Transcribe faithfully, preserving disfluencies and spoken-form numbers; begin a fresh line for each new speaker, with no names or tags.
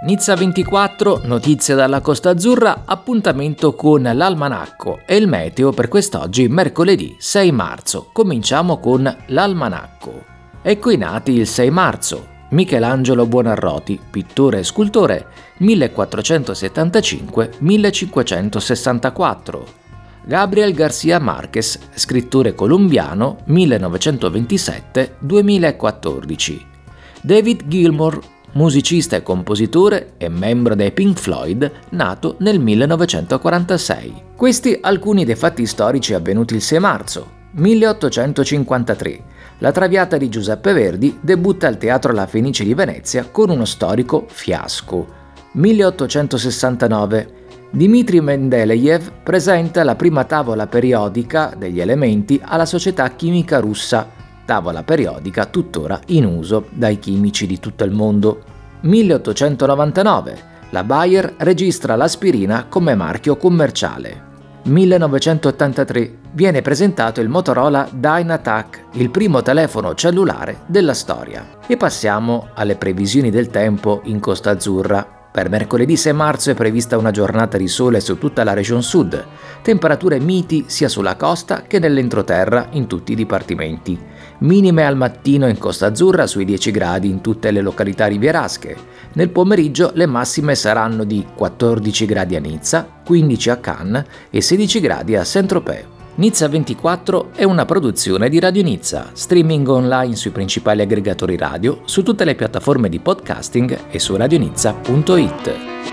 Nizza ventiquattro, notizie dalla Costa Azzurra, appuntamento con l'almanacco e il meteo per quest'oggi mercoledì sei marzo. Cominciamo con l'almanacco. Ecco i nati il sei marzo. Michelangelo Buonarroti, pittore e scultore, millequattrocentosettantacinque millecinquecentosessantaquattro. Gabriel García Márquez, scrittore colombiano, millenovecentoventisette duemilaquattordici. David Gilmour, musicista e compositore e membro dei Pink Floyd, nato nel millenovecentoquarantasei. Questi alcuni dei fatti storici avvenuti il sei marzo. milleottocentocinquantatré. La Traviata di Giuseppe Verdi debutta al Teatro La Fenice di Venezia con uno storico fiasco. milleottocentosessantanove. Dmitri Mendeleev presenta la prima tavola periodica degli elementi alla Società Chimica Russa, tavola periodica tuttora in uso dai chimici di tutto il mondo. milleottocentonovantanove. La Bayer registra l'aspirina come marchio commerciale. millenovecentottantatré. Viene presentato il Motorola DynaTAC, il primo telefono cellulare della storia. E passiamo alle previsioni del tempo in Costa Azzurra. Per mercoledì sei marzo è prevista una giornata di sole su tutta la regione sud, temperature miti sia sulla costa che nell'entroterra in tutti i dipartimenti. Minime al mattino in Costa Azzurra sui dieci gradi in tutte le località rivierasche. Nel pomeriggio le massime saranno di quattordici gradi a Nizza, quindici a Cannes e sedici gradi a Saint-Tropez. Nizza ventiquattro è una produzione di Radio Nizza, streaming online sui principali aggregatori radio, su tutte le piattaforme di podcasting e su radionizza punto it.